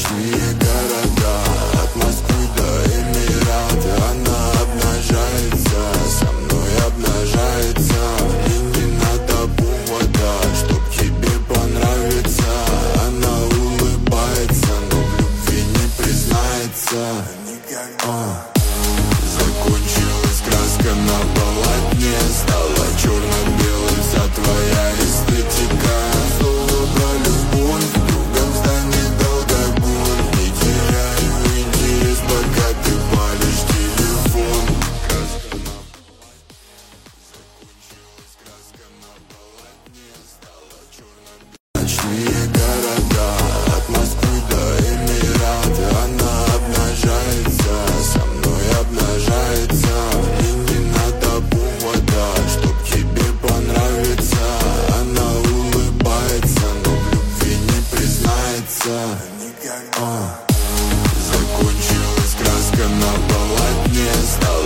Ночные города, от Москвы до Эмирата. Она обнажается, со мной обнажается. И не надо повода, чтоб тебе понравиться. Она улыбается, но в любви не признается. Закончилась краска на полотне, стала черно-белой вся твоя эстетика. Слово про любовь другом станет алкоголь. Не теряй интерес, пока ты палишь телефон. Закончилась краска на полотне, стала черно-белой. Ночные города, от Москвы до Эмирата. Она обнажается, со мной обнажается. И не надо повода, чтоб тебе понравиться. Она улыбается, но в любви не признается. Закончилась краска на полотне, стала